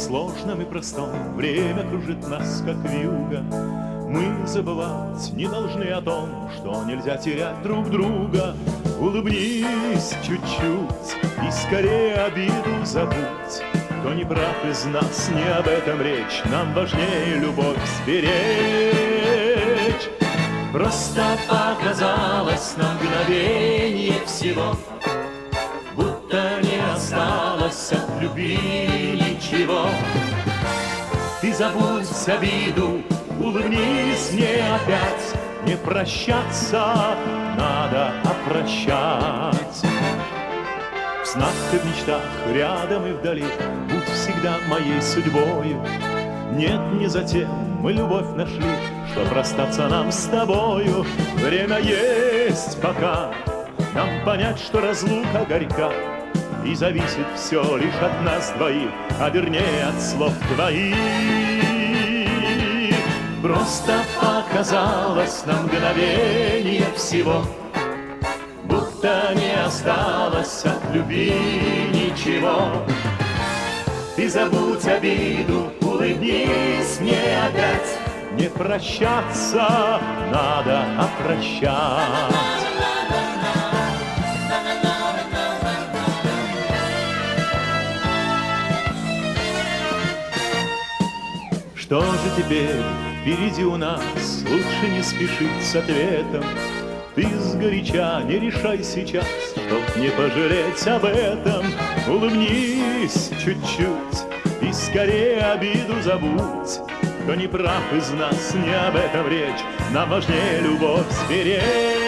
сложном и простом время кружит нас, как вьюга. Мы забывать не должны о том, что нельзя терять друг друга. Улыбнись чуть-чуть и скорее обиду забудь. Кто не прав из нас, не об этом речь, нам важнее любовь сберечь. Просто показалось на мгновение всего, будто не осталось от любви ничего. Ты забудь обиду, улыбнись мне опять. Не прощаться надо, а прощать. В снах и в мечтах, рядом и вдали, будь всегда моей судьбою. Нет, не затем мы любовь нашли, чтоб расстаться нам с тобою. Время есть пока нам понять, что разлука горька, и зависит все лишь от нас двоих, а вернее от слов твоих. Просто показалось на мгновение всего, будто не осталось от любви ничего. Ты забудь обиду, улыбнись мне опять. Не прощаться надо, а прощать. Что же теперь впереди у нас? Лучше не спешить с ответом. Ты сгоряча не решай сейчас, чтоб не пожалеть об этом. Улыбнись чуть-чуть и скорее обиду забудь. Кто не прав из нас, не об этом речь, нам важнее любовь сберечь.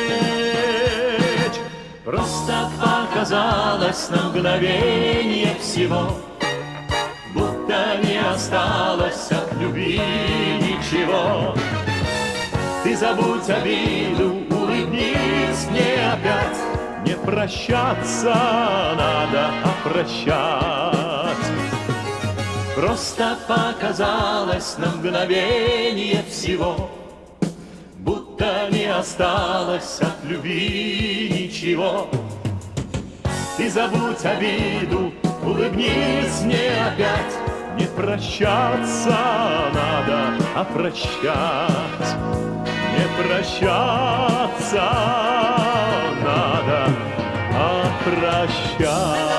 Просто показалось на мгновение всего, будто не осталось от любви ничего. Ты забудь обиду, улыбнись мне опять. Не прощаться надо, а прощать. Просто показалось на мгновение всего, будто не осталось от любви ничего. Ты забудь обиду, улыбнись мне опять. Не прощаться надо, а прощать. Не прощаться надо, а прощать.